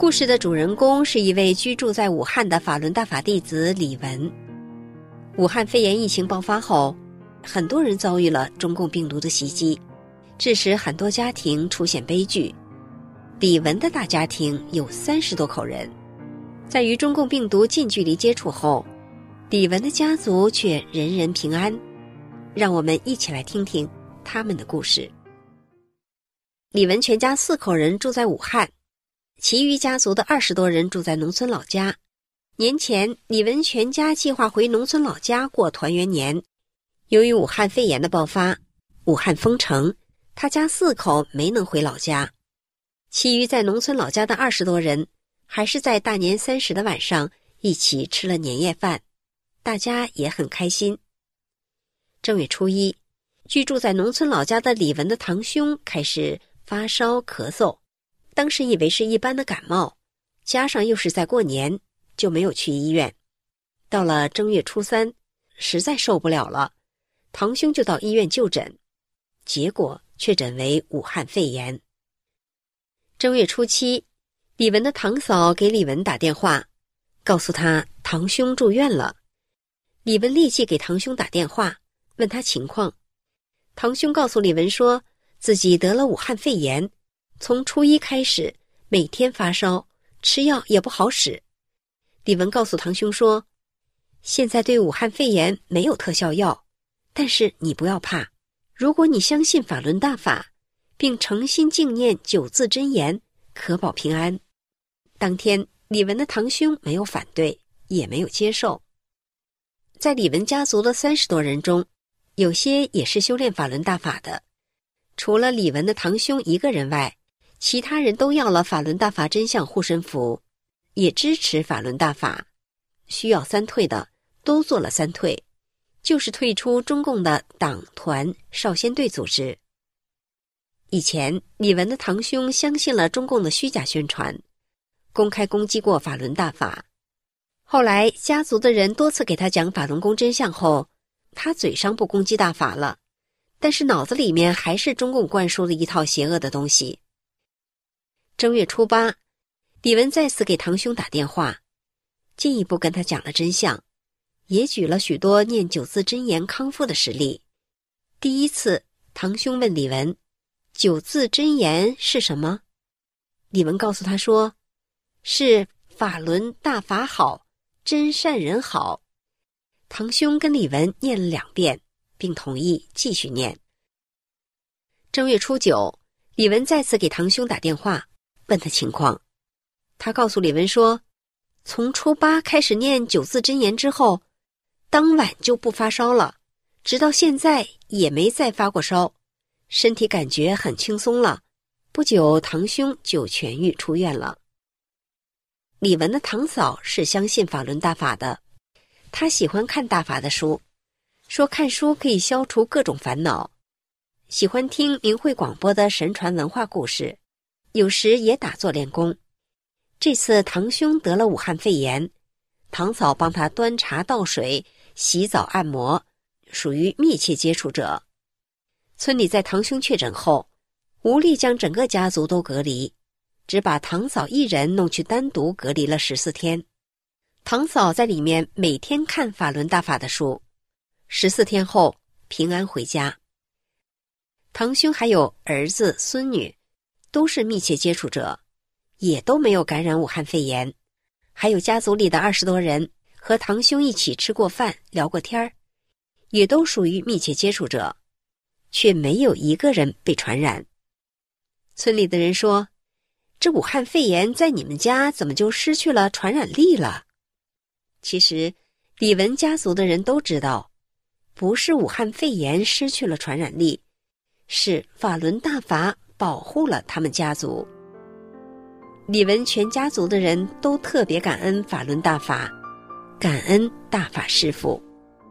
H: 故事的主人公是一位居住在武汉的法轮大法弟子李文。武汉肺炎疫情爆发后，很多人遭遇了中共病毒的袭击，致使很多家庭出现悲剧。李文的大家庭有三十多口人，在与中共病毒近距离接触后，李文的家族却人人平安。让我们一起来听听他们的故事。李文全家四口人住在武汉，其余家族的二十多人住在农村老家。年前，李文全家计划回农村老家过团圆年。由于武汉肺炎的爆发，武汉封城，他家四口没能回老家。其余在农村老家的二十多人，还是在大年三十的晚上一起吃了年夜饭，大家也很开心。正月初一，居住在农村老家的李文的堂兄开始发烧咳嗽，当时以为是一般的感冒，加上又是在过年，就没有去医院。到了正月初三，实在受不了了，堂兄就到医院就诊，结果确诊为武汉肺炎。正月初七，李文的堂嫂给李文打电话，告诉他堂兄住院了。李文立即给堂兄打电话，问他情况。堂兄告诉李文说，自己得了武汉肺炎，从初一开始每天发烧，吃药也不好使。李文告诉堂兄说，现在对武汉肺炎没有特效药，但是你不要怕，如果你相信法轮大法，并诚心敬念九字真言，可保平安。当天，李文的堂兄没有反对，也没有接受。在李文家族的三十多人中，有些也是修炼法轮大法的。除了李文的堂兄一个人外，其他人都要了法轮大法真相护身符，也支持法轮大法。需要三退的都做了三退，就是退出中共的党团少先队组织。以前李文的堂兄相信了中共的虚假宣传，公开攻击过法轮大法。后来家族的人多次给他讲法轮功真相后，他嘴上不攻击大法了，但是脑子里面还是中共灌输的一套邪恶的东西。正月初八，李文再次给堂兄打电话，进一步跟他讲了真相，也举了许多念九字真言康复的实例。第一次，堂兄问李文，九字真言是什么？李文告诉他说，是法轮大法好，真善人好。堂兄跟李文念了两遍，并同意继续念。正月初九，李文再次给堂兄打电话，问他情况。他告诉李文说，从初八开始念九字真言之后，当晚就不发烧了，直到现在也没再发过烧，身体感觉很轻松了。不久，堂兄就痊愈出院了。李文的堂嫂是相信法轮大法的，她喜欢看大法的书，说看书可以消除各种烦恼，喜欢听明慧广播的神传文化故事，有时也打坐练功。这次堂兄得了武汉肺炎，堂嫂帮他端茶倒水、洗澡按摩，属于密切接触者。村里在堂兄确诊后，无力将整个家族都隔离，只把堂嫂一人弄去单独隔离了十四天。堂嫂在里面每天看法轮大法的书，十四天后平安回家。堂兄还有儿子孙女，都是密切接触者，也都没有感染武汉肺炎。还有家族里的二十多人和堂兄一起吃过饭聊过天儿，也都属于密切接触者，却没有一个人被传染。村里的人说，这武汉肺炎在你们家怎么就失去了传染力了？其实李文家族的人都知道，不是武汉肺炎失去了传染力，是法轮大法保护了他们家族。李文全家族的人都特别感恩法轮大法，感恩大法师父。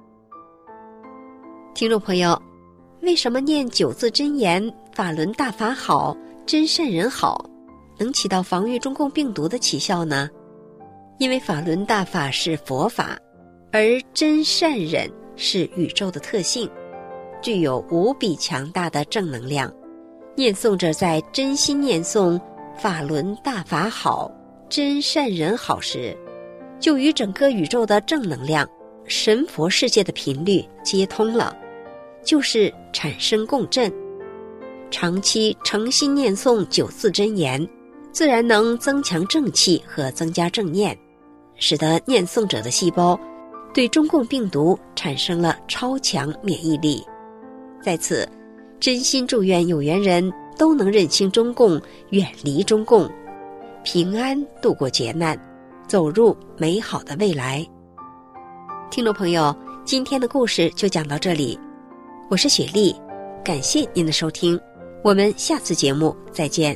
H: 听众朋友，为什么念九字真言法轮大法好，真善人好，能起到防御中共病毒的奇效呢？因为法轮大法是佛法，而真善忍是宇宙的特性，具有无比强大的正能量。念诵者在真心念诵法轮大法好， 真善人好时，就与整个宇宙的正能量、神佛世界的频率接通了，就是产生共振。长期诚心念诵九字真言，自然能增强正气和增加正念，使得念诵者的细胞对中共病毒产生了超强免疫力。在此，真心祝愿有缘人都能认清中共，远离中共，平安度过劫难，走入美好的未来。听众朋友，今天的故事就讲到这里，我是雪莉，感谢您的收听，我们下次节目再见。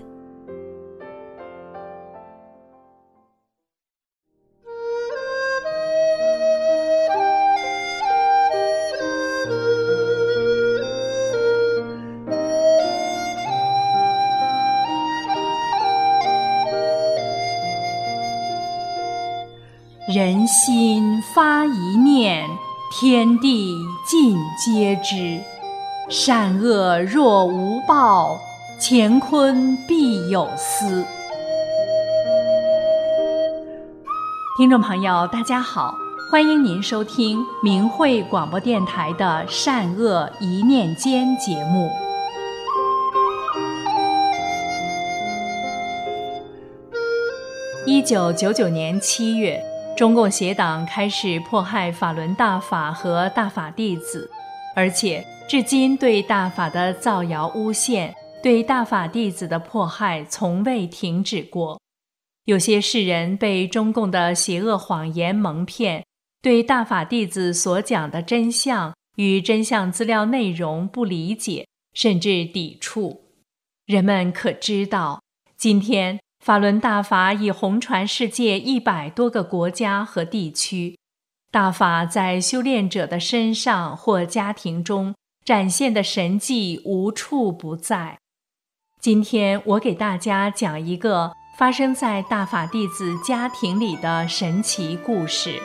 I: 人心发一念，天地尽皆知。善恶若无报，乾坤必有私。听众朋友，大家好，欢迎您收听明慧广播电台的《善恶一念间》节目。一九九九年七月，中共邪党开始迫害法轮大法和大法弟子，而且至今对大法的造谣诬陷，对大法弟子的迫害从未停止过。有些世人被中共的邪恶谎言蒙骗，对大法弟子所讲的真相与真相资料内容不理解，甚至抵触。人们可知道，今天法轮大法已红传世界一百多个国家和地区，大法在修炼者的身上或家庭中展现的神迹无处不在。今天我给大家讲一个发生在大法弟子家庭里的神奇故事。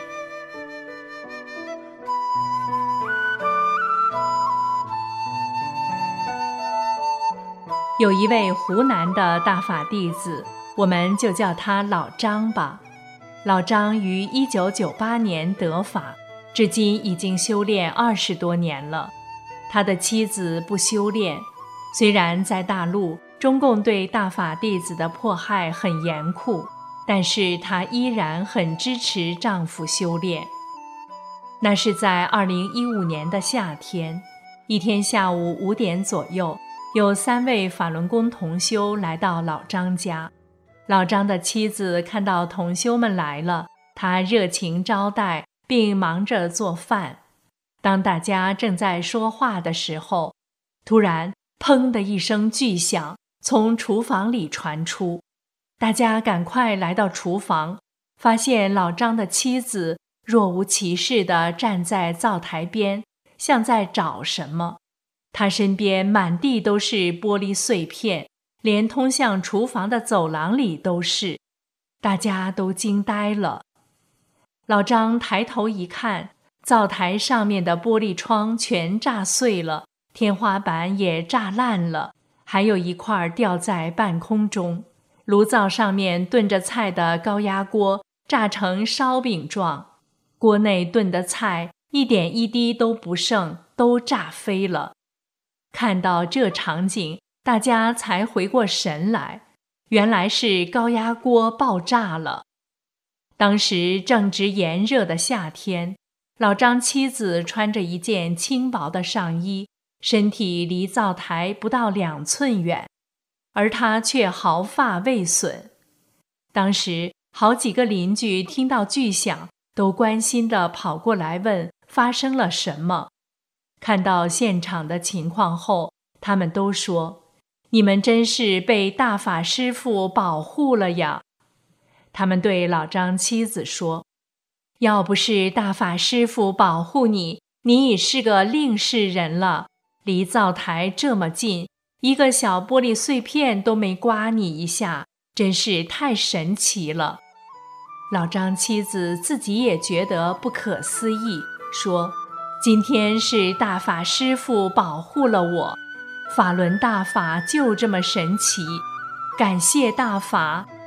I: 有一位湖南的大法弟子，我们就叫他老张吧。老张于一九九八年得法，至今已经修炼二十多年了。他的妻子不修炼，虽然在大陆中共对大法弟子的迫害很严酷，但是她依然很支持丈夫修炼。那是在二零一五年的夏天，一天下午五点左右，有三位法轮功同修来到老张家。老张的妻子看到同修们来了，他热情招待，并忙着做饭。当大家正在说话的时候，突然砰的一声巨响从厨房里传出。大家赶快来到厨房，发现老张的妻子若无其事地站在灶台边，像在找什么。他身边满地都是玻璃碎片，连通向厨房的走廊里都是，大家都惊呆了。老张抬头一看，灶台上面的玻璃窗全炸碎了，天花板也炸烂了，还有一块掉在半空中。炉灶上面炖着菜的高压锅炸成烧饼状，锅内炖的菜一点一滴都不剩，都炸飞了。看到这场景，大家才回过神来，原来是高压锅爆炸了。当时正值炎热的夏天，老张妻子穿着一件轻薄的上衣，身体离灶台不到两寸远，而他却毫发未损。当时好几个邻居听到巨响，都关心地跑过来问发生了什么。看到现场的情况后，他们都说：“你们真是被大法师父保护了呀。”他们对老张妻子说：“要不是大法师父保护你，你已是个另世人了。离灶台这么近，一个小玻璃碎片都没刮你一下，真是太神奇了。”老张妻子自己也觉得不可思议，说：“今天是大法师父保护了我，法轮大法就这么神奇，感谢大法，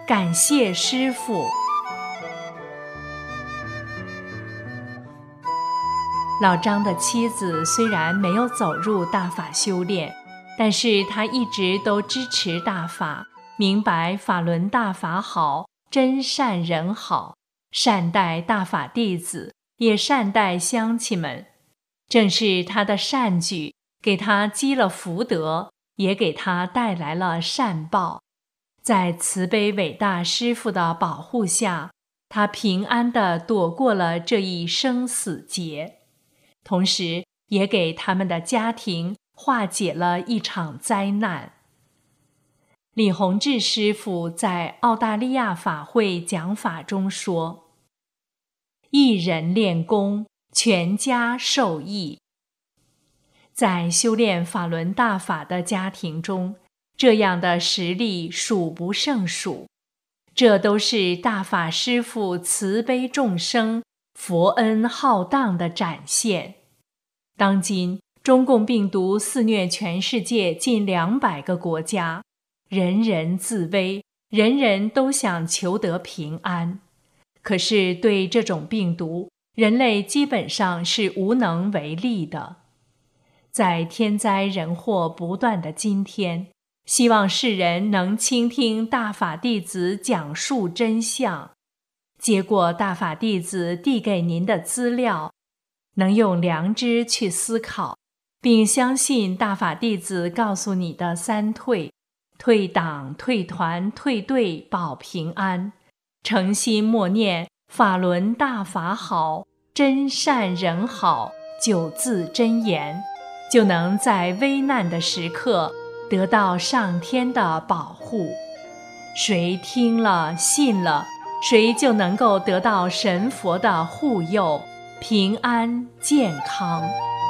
I: 感谢师父。老张的妻子虽然没有走入大法修炼，但是她一直都支持大法，明白法轮大法好，真善人好，善待大法弟子，也善待乡亲们。正是她的善举，给她积了福德，也给她带来了善报。在慈悲伟大师父的保护下，她平安地躲过了这一生死劫，同时也给他们的家庭化解了一场灾难。李洪志师父在澳大利亚法会讲法中说，一人练功，全家受益。在修炼法轮大法的家庭中，这样的实例数不胜数，这都是大法师父慈悲众生、佛恩浩荡的展现。当今中共病毒肆虐全世界近两百个国家，人人自危，人人都想求得平安。可是对这种病毒，人类基本上是无能为力的。在天灾人祸不断的今天，希望世人能倾听大法弟子讲述真相，接过大法弟子递给您的资料，能用良知去思考，并相信大法弟子告诉你的三退：退党、退团、退队，保平安。诚心默念法轮大法好，真善人好九字真言，就能在危难的时刻得到上天的保护。谁听了信了，谁就能够得到神佛的护佑，平安健康。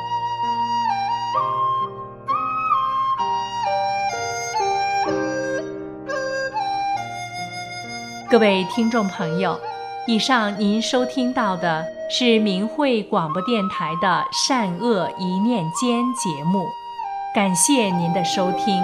I: 各位听众朋友，以上您收听到的是明慧广播电台的善恶一念间节目，感谢您的收听。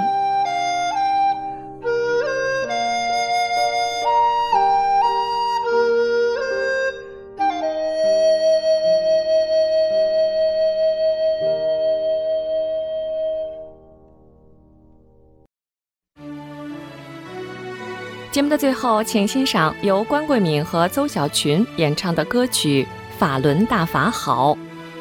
A: 节目的最后，请欣赏由关桂敏和邹小群演唱的歌曲《法轮大法好》。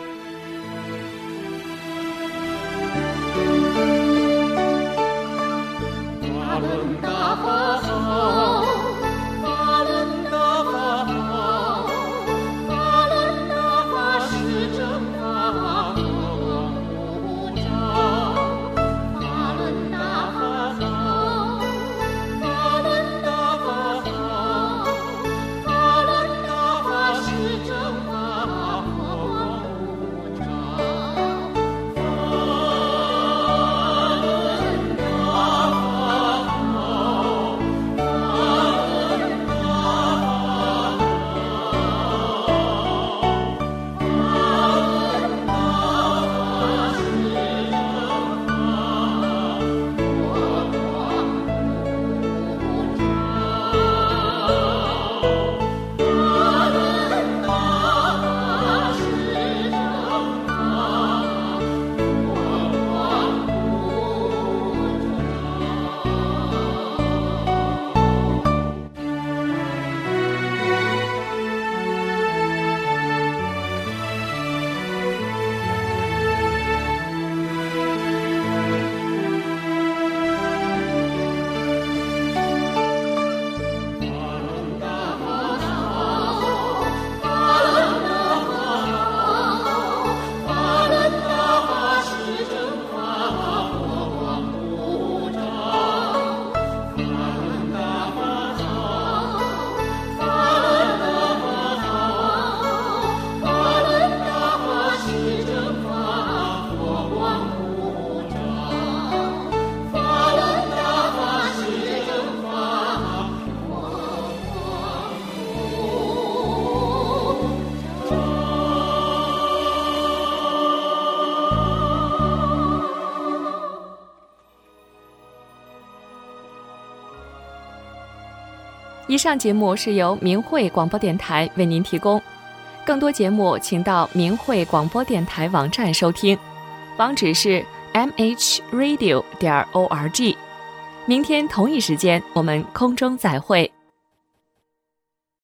J: 法轮大法好，法轮大法好，法轮大法是正法光普照。法轮大法好，法轮大法好，法轮大法是正法光
A: 以上节目是由明慧广播电台为您提供，更多节目请到明慧广播电台网站收听，网址是 m h radio 点 org。明天同一时间，我们空中再会。